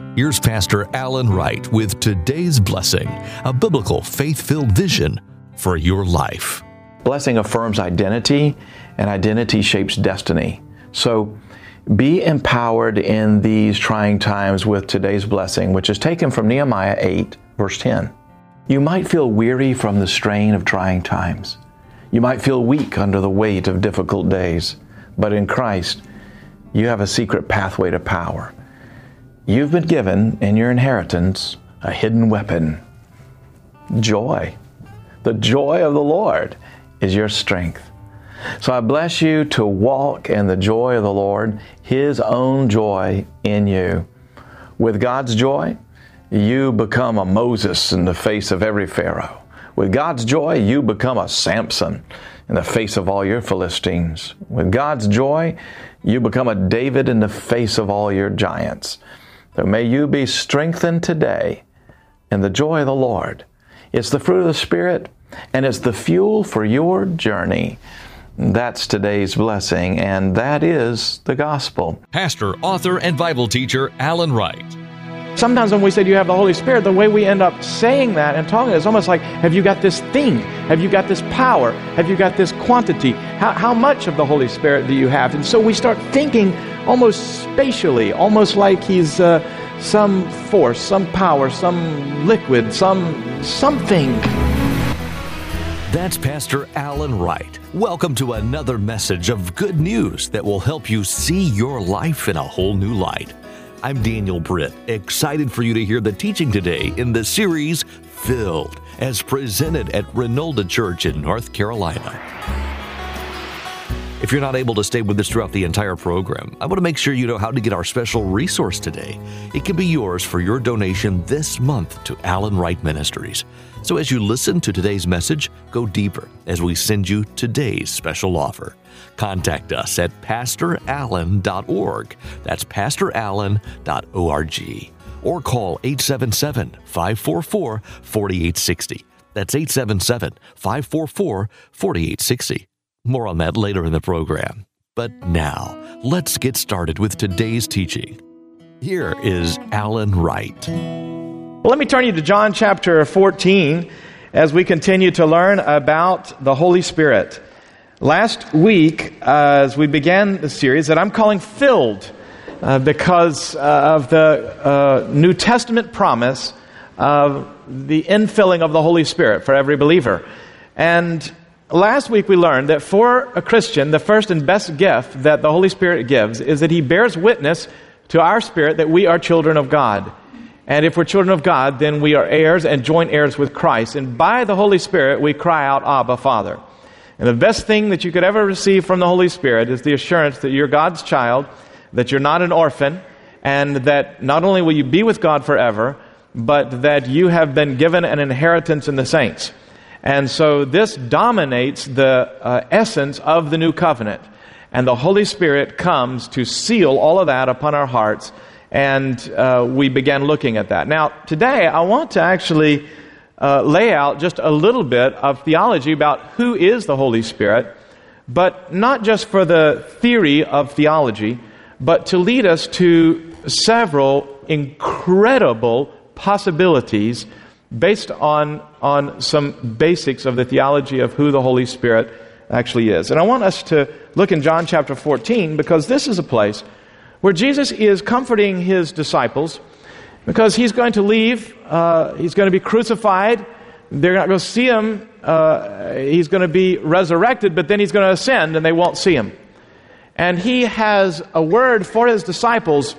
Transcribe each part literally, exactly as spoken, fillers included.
Here's Pastor Alan Wright with today's blessing, a biblical faith-filled vision for your life. Blessing affirms identity, and identity shapes destiny. So be empowered in these trying times with today's blessing, which is taken from Nehemiah eight, verse ten. You might feel weary from the strain of trying times. You might feel weak under the weight of difficult days. But in Christ, you have a secret pathway to power. You've been given in your inheritance a hidden weapon, joy. The joy of the Lord is your strength. So I bless you to walk in the joy of the Lord, His own joy in you. With God's joy, you become a Moses in the face of every Pharaoh. With God's joy, you become a Samson in the face of all your Philistines. With God's joy, you become a David in the face of all your giants. So may you be strengthened today in the joy of the Lord. It's the fruit of the Spirit, and it's the fuel for your journey. That's today's blessing, and that is the gospel. Pastor, author, and Bible teacher Alan Wright. Sometimes when we say, do you have the Holy Spirit, the way we end up saying that and talking, it's almost like, have you got this thing? Have you got this power? Have you got this quantity? How, how much of the Holy Spirit do you have? And so we start thinking almost spatially, almost like He's uh, some force, some power, some liquid, some something. That's Pastor Alan Wright. Welcome to another message of good news that will help you see your life in a whole new light. I'm Daniel Britt, excited for you to hear the teaching today in the series Filled, as presented at Renolda Church in North Carolina. If you're not able to stay with us throughout the entire program, I want to make sure you know how to get our special resource today. It can be yours for your donation this month to Alan Wright Ministries. So as you listen to today's message, go deeper as we send you today's special offer. Contact us at pastor allen dot org. That's pastor allen dot org. Or call eight seven seven, five four four, four eight six zero. That's eight seven seven, five four four, four eight six zero. More on that later in the program. But now, let's get started with today's teaching. Here is Alan Wright. Well, let me turn you to John chapter fourteen as we continue to learn about the Holy Spirit. Last week, uh, as we began the series that I'm calling Filled, uh, because uh, of the uh, New Testament promise of the infilling of the Holy Spirit for every believer. And last week we learned that for a Christian, the first and best gift that the Holy Spirit gives is that He bears witness to our spirit that we are children of God. And if we're children of God, then we are heirs and joint heirs with Christ. And by the Holy Spirit, we cry out, Abba, Father. And the best thing that you could ever receive from the Holy Spirit is the assurance that you're God's child, that you're not an orphan, and that not only will you be with God forever, but that you have been given an inheritance in the saints. And so this dominates the uh, essence of the new covenant. And the Holy Spirit comes to seal all of that upon our hearts. And uh, we began looking at that. Now, today I want to actually uh, lay out just a little bit of theology about who is the Holy Spirit, but not just for the theory of theology, but to lead us to several incredible possibilities based on, on some basics of the theology of who the Holy Spirit actually is. And I want us to look in John chapter fourteen, because this is a place where Jesus is comforting His disciples, because He's going to leave, uh, He's going to be crucified, they're not going to see Him, uh, He's going to be resurrected, but then He's going to ascend and they won't see Him. And He has a word for His disciples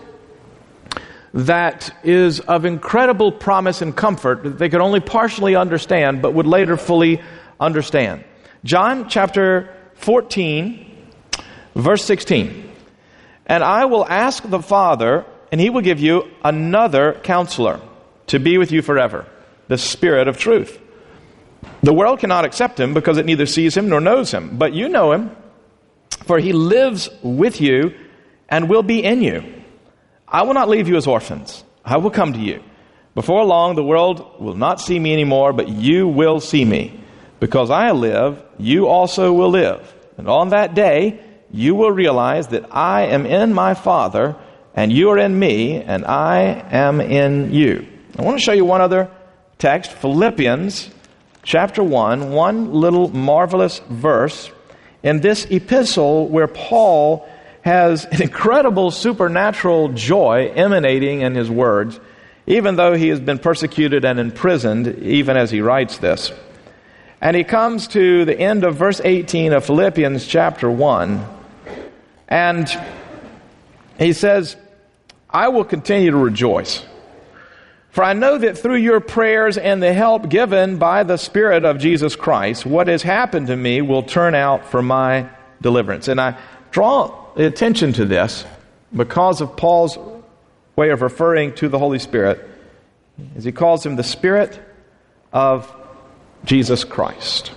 that is of incredible promise and comfort that they could only partially understand, but would later fully understand. John chapter fourteen, verse sixteen. And I will ask the Father, and He will give you another counselor to be with you forever, the Spirit of truth. The world cannot accept Him because it neither sees Him nor knows Him. But you know Him, for He lives with you and will be in you. I will not leave you as orphans. I will come to you. Before long, the world will not see me anymore, but you will see me. Because I live, you also will live. And on that day, you will realize that I am in my Father, and you are in me, and I am in you. I want to show you one other text, Philippians chapter one, one little marvelous verse in this epistle where Paul has an incredible supernatural joy emanating in his words, even though he has been persecuted and imprisoned, even as he writes this. And he comes to the end of verse eighteen of Philippians chapter one, and he says, I will continue to rejoice, for I know that through your prayers and the help given by the Spirit of Jesus Christ, what has happened to me will turn out for my deliverance. And I draw attention to this because of Paul's way of referring to the Holy Spirit, as he calls him the Spirit of Jesus Christ.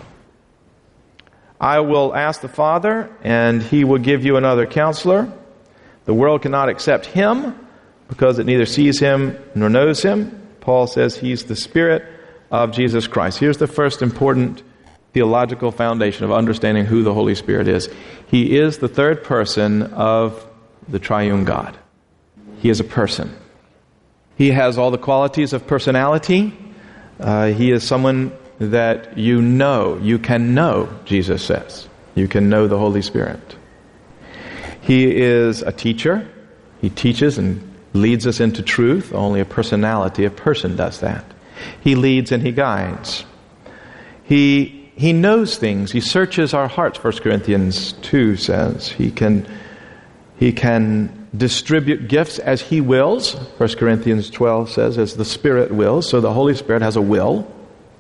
I will ask the Father, and he will give you another counselor. The world cannot accept him because it neither sees him nor knows him. Paul says he's the Spirit of Jesus Christ. Here's the first important theological foundation of understanding who the Holy Spirit is. He is the third person of the triune God. He is a person. He has all the qualities of personality. Uh, he is someone that you know, you can know, Jesus says. You can know the Holy Spirit. He is a teacher. He teaches and leads us into truth. Only a personality, a person does that. He leads and he guides. He he knows things. He searches our hearts, First Corinthians two says. He can he can distribute gifts as he wills. First Corinthians twelve says, as the Spirit wills. So the Holy Spirit has a will.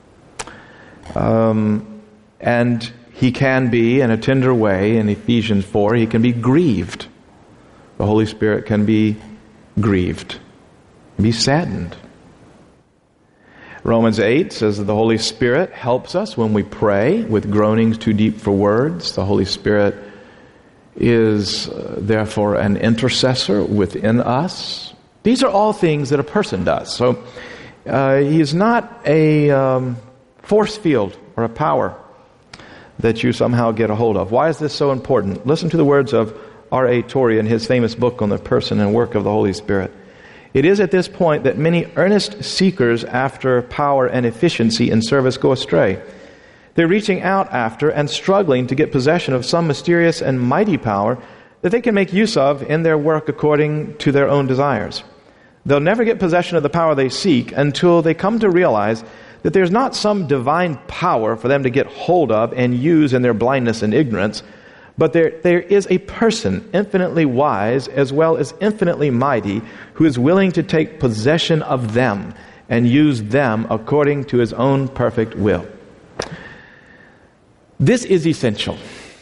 Um, and he can be, in a tender way, in Ephesians four, he can be grieved. The Holy Spirit can be grieved, be saddened. Romans eight says that the Holy Spirit helps us when we pray with groanings too deep for words. The Holy Spirit is uh, therefore an intercessor within us. These are all things that a person does. So uh, he is not a um, force field or a power that you somehow get a hold of. Why is this so important? Listen to the words of R A Torrey in his famous book on the person and work of the Holy Spirit. It is at this point that many earnest seekers after power and efficiency in service go astray. They're reaching out after and struggling to get possession of some mysterious and mighty power that they can make use of in their work according to their own desires. They'll never get possession of the power they seek until they come to realize that there's not some divine power for them to get hold of and use in their blindness and ignorance, but there, there is a person infinitely wise as well as infinitely mighty who is willing to take possession of them and use them according to his own perfect will. This is essential.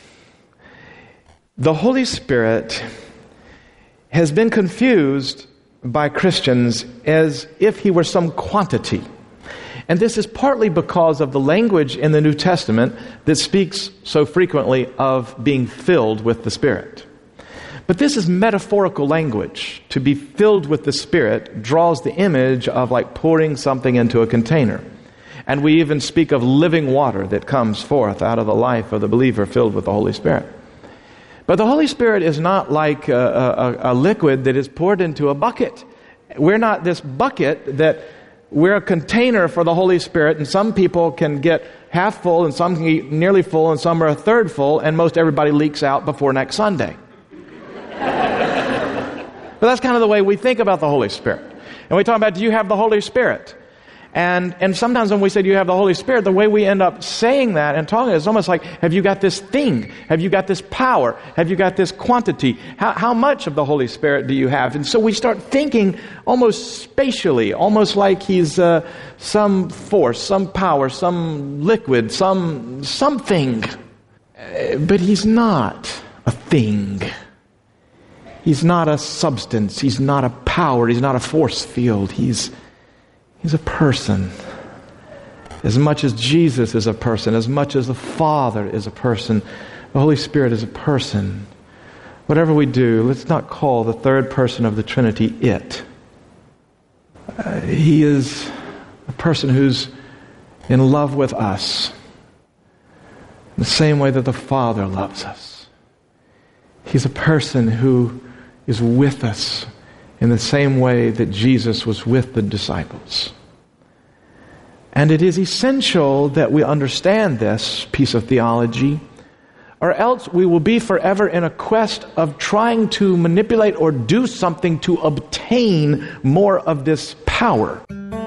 The Holy Spirit has been confused by Christians as if he were some quantity. And this is partly because of the language in the New Testament that speaks so frequently of being filled with the Spirit. But this is metaphorical language. To be filled with the Spirit draws the image of like pouring something into a container. And we even speak of living water that comes forth out of the life of the believer filled with the Holy Spirit. But the Holy Spirit is not like a, a, a liquid that is poured into a bucket. We're not this bucket that we're a container for the Holy Spirit, and some people can get half full, and some can get nearly full, and some are a third full, and most everybody leaks out before next Sunday. But that's kind of the way we think about the Holy Spirit. And we talk about, do you have the Holy Spirit? And and sometimes when we say, do you have the Holy Spirit, the way we end up saying that and talking is almost like, have you got this thing? Have you got this power? Have you got this quantity? How, how much of the Holy Spirit do you have? And so we start thinking almost spatially, almost like he's uh, some force, some power, some liquid, some something. Uh, but he's not a thing. He's not a substance. He's not a power. He's not a force field. He's He's a person. As much as Jesus is a person, as much as the Father is a person, the Holy Spirit is a person. Whatever we do, let's not call the third person of the Trinity it. Uh, he is a person who's in love with us in the same way that the Father loves us. He's a person who is with us in the same way that Jesus was with the disciples. And it is essential that we understand this piece of theology, or else we will be forever in a quest of trying to manipulate or do something to obtain more of this power.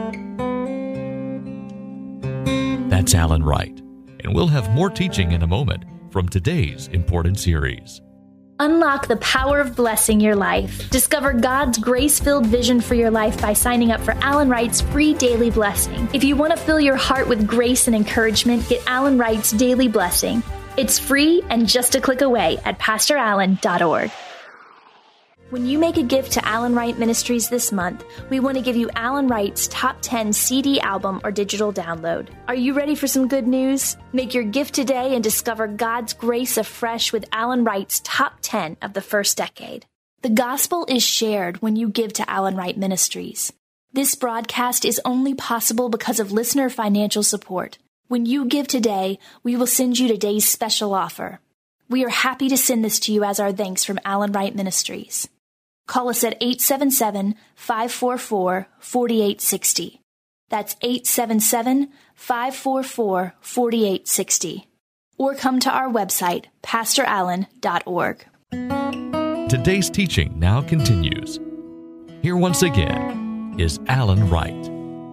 That's Alan Wright, and we'll have more teaching in a moment from today's important series. Unlock the power of blessing your life. Discover God's grace-filled vision for your life by signing up for Alan Wright's free daily blessing. If you want to fill your heart with grace and encouragement, get Alan Wright's daily blessing. It's free and just a click away at pastor allen dot org. When you make a gift to Alan Wright Ministries this month, we want to give you Alan Wright's top ten C D album or digital download. Are you ready for some good news? Make your gift today and discover God's grace afresh with Alan Wright's top ten of the first decade. The gospel is shared when you give to Alan Wright Ministries. This broadcast is only possible because of listener financial support. When you give today, we will send you today's special offer. We are happy to send this to you as our thanks from Alan Wright Ministries. Call us at eight seven seven, five four four, four eight six zero. That's eight seven seven, five four four, four eight six zero. Or come to our website, pastor allen dot org. Today's teaching now continues. Here once again is Alan Wright.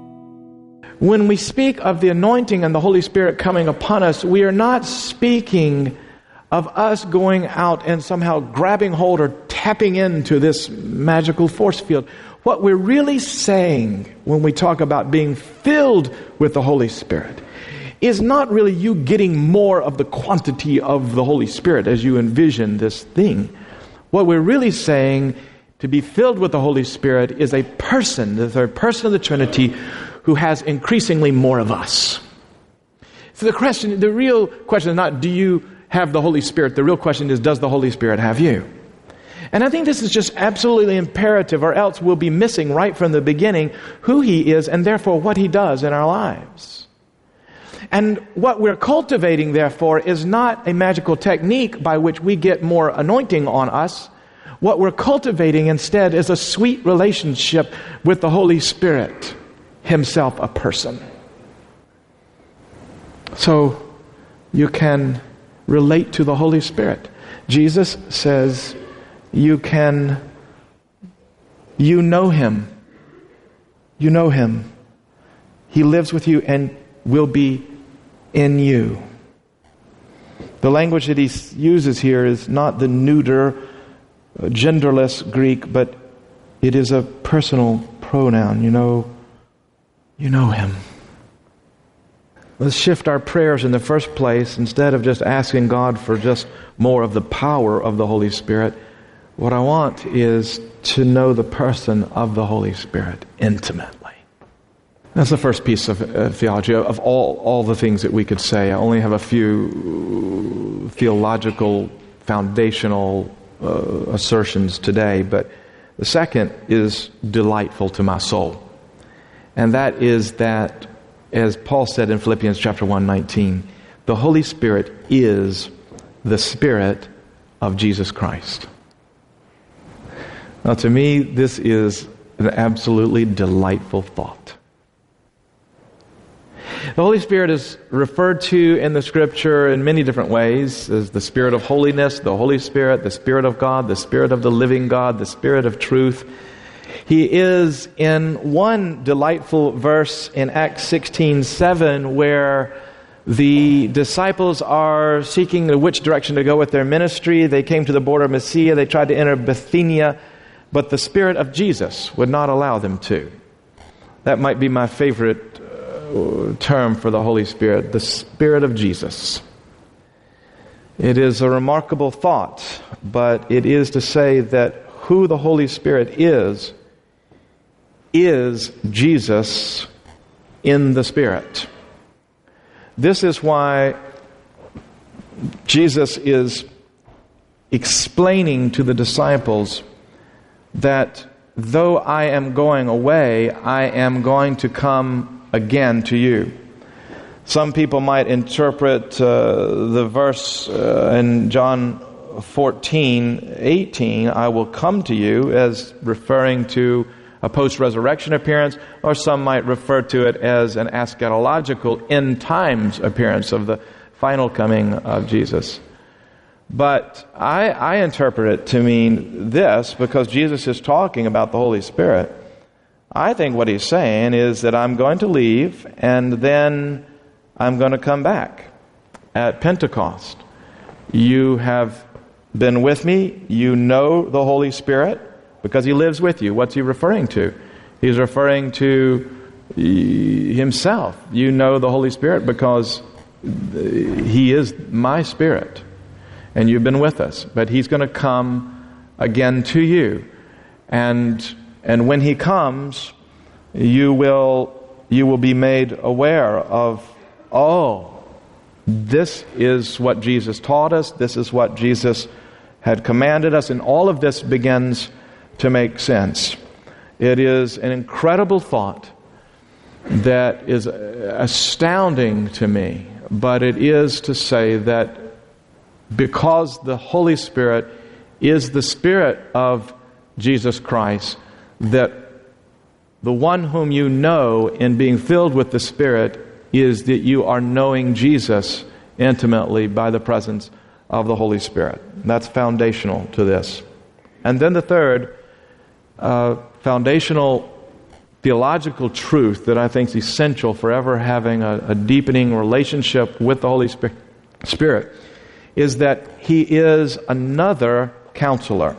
When we speak of the anointing and the Holy Spirit coming upon us, we are not speaking of us going out and somehow grabbing hold or tapping into this magical force field. What we're really saying when we talk about being filled with the Holy Spirit is not really you getting more of the quantity of the Holy Spirit as you envision this thing. What we're really saying, to be filled with the Holy Spirit, is a person, the third person of the Trinity, who has increasingly more of us. So the question, the real question is not, do you have the Holy Spirit? The real question is, does the Holy Spirit have you? And I think this is just absolutely imperative, or else we'll be missing right from the beginning who He is and therefore what He does in our lives. And what we're cultivating, therefore, is not a magical technique by which we get more anointing on us. What we're cultivating instead is a sweet relationship with the Holy Spirit, Himself a person. So you can relate to the Holy Spirit. Jesus says you can, you know Him. You know Him. He lives with you and will be in you. The language that He uses here is not the neuter, genderless Greek, but it is a personal pronoun. You know, you know Him. Let's shift our prayers in the first place. Instead of just asking God for just more of the power of the Holy Spirit, what I want is to know the person of the Holy Spirit intimately. That's the first piece of uh, theology. Of all, all the things that we could say, I only have a few theological, foundational uh, assertions today, but the second is delightful to my soul. And that is that, as Paul said in Philippians chapter one nineteen, the Holy Spirit is the Spirit of Jesus Christ. Now, to me, this is an absolutely delightful thought. The Holy Spirit is referred to in the Scripture in many different ways as the Spirit of holiness, the Holy Spirit, the Spirit of God, the Spirit of the living God, the Spirit of truth. He is in one delightful verse in Acts sixteen seven where the disciples are seeking which direction to go with their ministry. They came to the border of Mysia. They tried to enter Bithynia, but the Spirit of Jesus would not allow them to. That might be my favorite uh, term for the Holy Spirit, the Spirit of Jesus. It is a remarkable thought, but it is to say that who the Holy Spirit is, is Jesus in the Spirit. This is why Jesus is explaining to the disciples that though I am going away, I am going to come again to you. Some people might interpret uh, the verse uh, in John fourteen, eighteen, I will come to you, as referring to a post-resurrection appearance, or some might refer to it as an eschatological end times appearance of the final coming of Jesus. But I, I interpret it to mean this, because Jesus is talking about the Holy Spirit. I think what he's saying is that I'm going to leave, and then I'm going to come back at Pentecost. You have been with me. You know the Holy Spirit because he lives with you. What's he referring to? He's referring to himself. You know the Holy Spirit because he is my Spirit, and you've been with us. But he's going to come again to you, and and when he comes, you will you will be made aware of, oh, this is what Jesus taught us. This is what Jesus had commanded us, and all of this begins to make sense. It is an incredible thought that is astounding to me, but it is to say that because the Holy Spirit is the Spirit of Jesus Christ, that the one whom you know in being filled with the Spirit is that you are knowing Jesus intimately by the presence of the Holy Spirit. That's foundational to this. And then the third uh, foundational theological truth that I think is essential for ever having a, a deepening relationship with the Holy Spirit is that he is another counselor.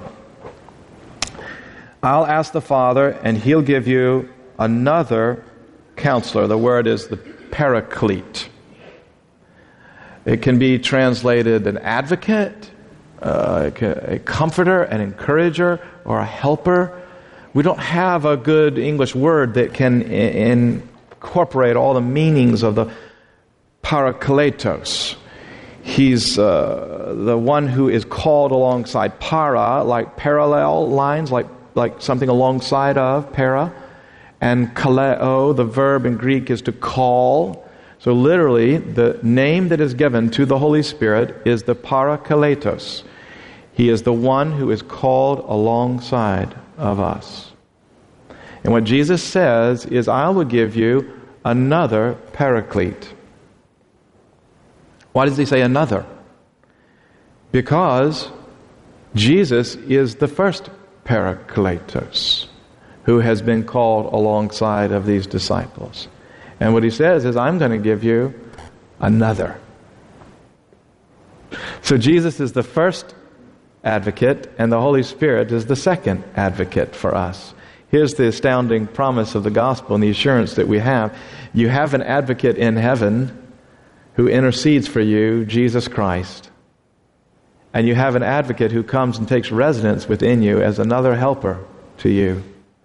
I'll ask the Father, and he'll give you another counselor. The word is the paraclete. It can be translated an advocate, uh, a comforter, an encourager, or a helper. We don't have a good English word that can incorporate all the meanings of the parakletos. He's uh, the one who is called alongside. Para, like parallel lines, like, like something alongside of, para. And kaleo, the verb in Greek, is to call. So literally, the name that is given to the Holy Spirit is the parakletos. He is the one who is called alongside of us. And what Jesus says is, I will give you another paraclete. Why does he say another? Because Jesus is the first parakletos who has been called alongside of these disciples. And what he says is, I'm going to give you another. So Jesus is the first advocate, and the Holy Spirit is the second advocate for us. Here's the astounding promise of the gospel and the assurance that we have. You have an advocate in heaven who intercedes for you, Jesus Christ. And you have an advocate who comes and takes residence within you as another helper to you.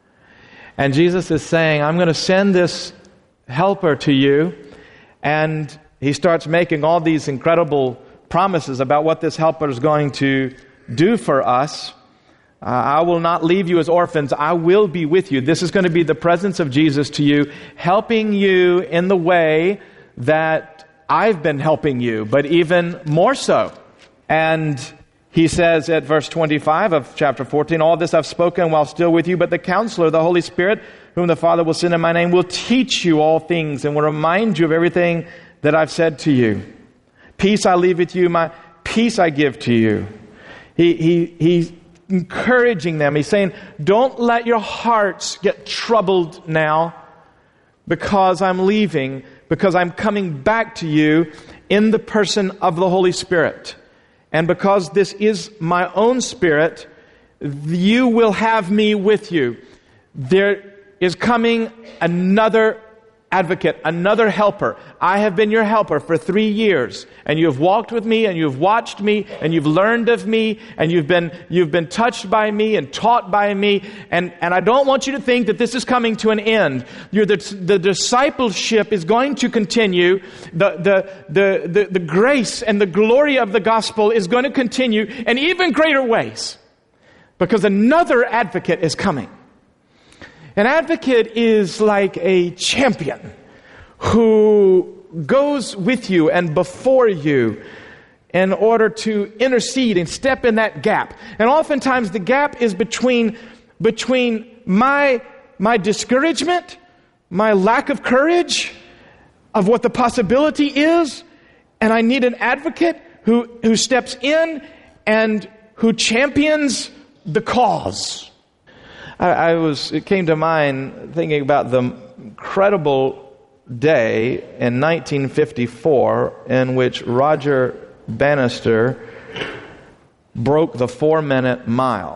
And Jesus is saying, I'm going to send this helper to you. And he starts making all these incredible promises about what this helper is going to do for us. Uh, I will not leave you as orphans. I will be with you. This is going to be the presence of Jesus to you, helping you in the way that I've been helping you, but even more so. And he says at verse twenty-five of chapter fourteen, all this I've spoken while still with you, but the Counselor, the Holy Spirit, whom the Father will send in my name, will teach you all things and will remind you of everything that I've said to you. Peace I leave with you, my peace I give to you. He, he, he's encouraging them. He's saying, don't let your hearts get troubled now because I'm leaving, because I'm coming back to you in the person of the Holy Spirit. And because this is my own Spirit, you will have me with you. There is coming another advocate, another helper. I have been your helper for three years, and you have walked with me, and you have watched me, and you've learned of me, and you've been you've been touched by me and taught by me, and, and I don't want you to think that this is coming to an end. You're the, the discipleship is going to continue. The, the, the, the, the grace and the glory of the gospel is going to continue in even greater ways, because another advocate is coming. An advocate is like a champion who goes with you and before you in order to intercede and step in that gap. And oftentimes the gap is between, between my, my discouragement, my lack of courage of what the possibility is, and I need an advocate who, who steps in and who champions the cause. I, I was, it came to mind thinking about the incredible day in nineteen fifty-four in which Roger Bannister broke the four-minute mile.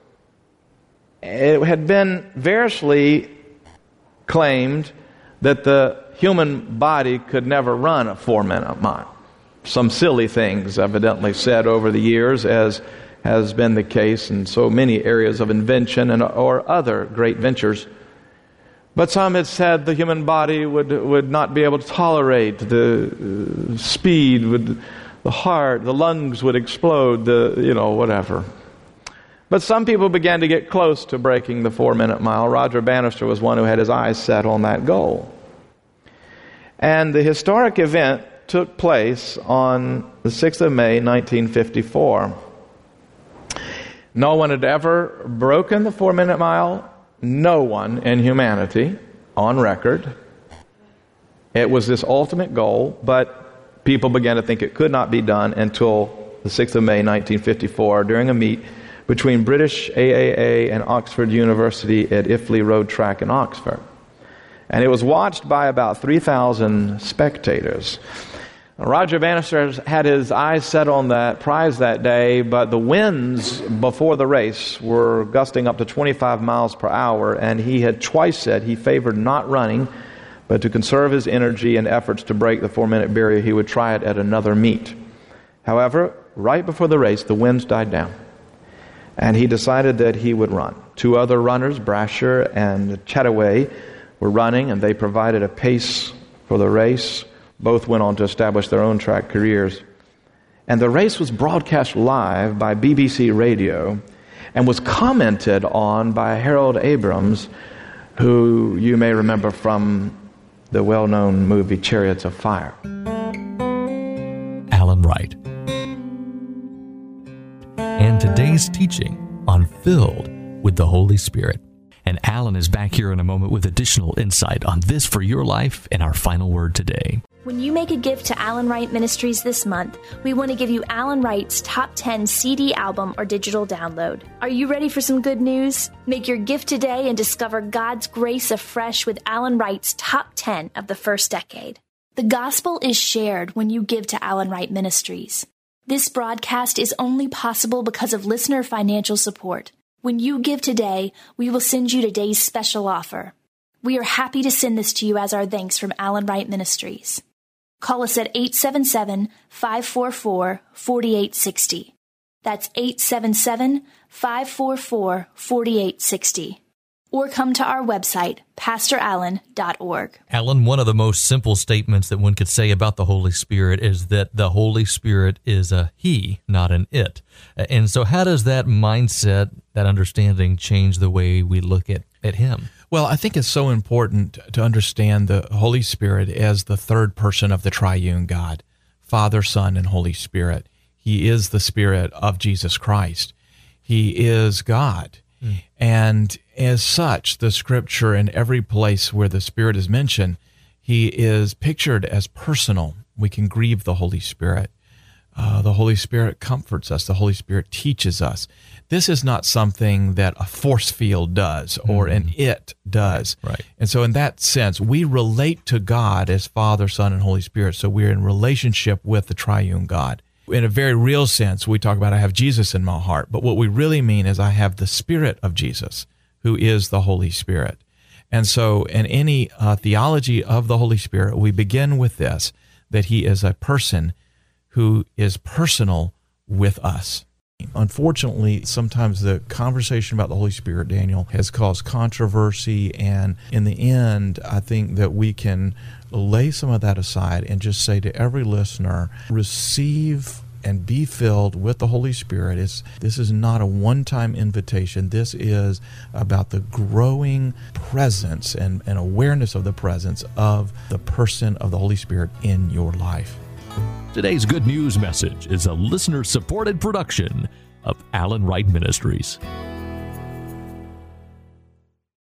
It had been variously claimed that the human body could never run a four-minute mile. Some silly things evidently said over the years, as has been the case in so many areas of invention and or other great ventures. But some had said the human body would, would not be able to tolerate the uh, speed, would, the heart, the lungs would explode, the, you know, whatever. But some people began to get close to breaking the four-minute mile. Roger Bannister was one who had his eyes set on that goal. And the historic event took place on the sixth of May, nineteen fifty-four. No one had ever broken the four-minute mile. No one in humanity on record. It was this ultimate goal, but people began to think it could not be done until the sixth of May, nineteen fifty-four, during a meet between British A A A and Oxford University at Iffley Road Track in Oxford. And it was watched by about three thousand spectators. Roger Bannister had his eyes set on that prize that day, but the winds before the race were gusting up to twenty-five miles per hour, and he had twice said he favored not running, but to conserve his energy and efforts to break the four-minute barrier, he would try it at another meet. However, right before the race, the winds died down, and he decided that he would run. Two other runners, Brasher and Chataway, were running, and they provided a pace for the race. Both went on to establish their own track careers. And the race was broadcast live by B B C Radio and was commented on by Harold Abrams, who you may remember from the well-known movie Chariots of Fire. Alan Wright. And today's teaching on Filled with the Holy Spirit. And Alan is back here in a moment with additional insight on this for your life and our final word today. When you make a gift to Alan Wright Ministries this month, we want to give you Alan Wright's Top ten C D album or digital download. Are you ready for some good news? Make your gift today and discover God's grace afresh with Alan Wright's Top ten of the first decade. The gospel is shared when you give to Alan Wright Ministries. This broadcast is only possible because of listener financial support. When you give today, we will send you today's special offer. We are happy to send this to you as our thanks from Alan Wright Ministries. Call us at eight seven seven, five four four, four eight six zero. That's eight seven seven, five four four, four eight six zero. Or come to our website, pastor allen dot org. Alan, one of the most simple statements that one could say about the Holy Spirit is that the Holy Spirit is a he, not an it. And so how does that mindset, that understanding, change the way we look at, at him? Well, I think it's so important to understand the Holy Spirit as the third person of the triune God, Father, Son, and Holy Spirit. He is the Spirit of Jesus Christ. He is God. Mm. And as such, the Scripture, in every place where the Spirit is mentioned, he is pictured as personal. We can grieve the Holy Spirit. Uh, the Holy Spirit comforts us. The Holy Spirit teaches us. This is not something that a force field does or an it does. Right. And so in that sense, we relate to God as Father, Son, and Holy Spirit. So we're in relationship with the triune God. In a very real sense, we talk about I have Jesus in my heart. But what we really mean is I have the Spirit of Jesus, who is the Holy Spirit. And so in any uh, theology of the Holy Spirit, we begin with this, that he is a person who is personal with us. Unfortunately, sometimes the conversation about the Holy Spirit, Daniel, has caused controversy, and in the end, I think that we can lay some of that aside and just say to every listener, receive and be filled with the Holy Spirit. It's, this is not a one-time invitation. This is about the growing presence and, and awareness of the presence of the person of the Holy Spirit in your life. Today's good news message is a listener-supported production of Alan Wright Ministries.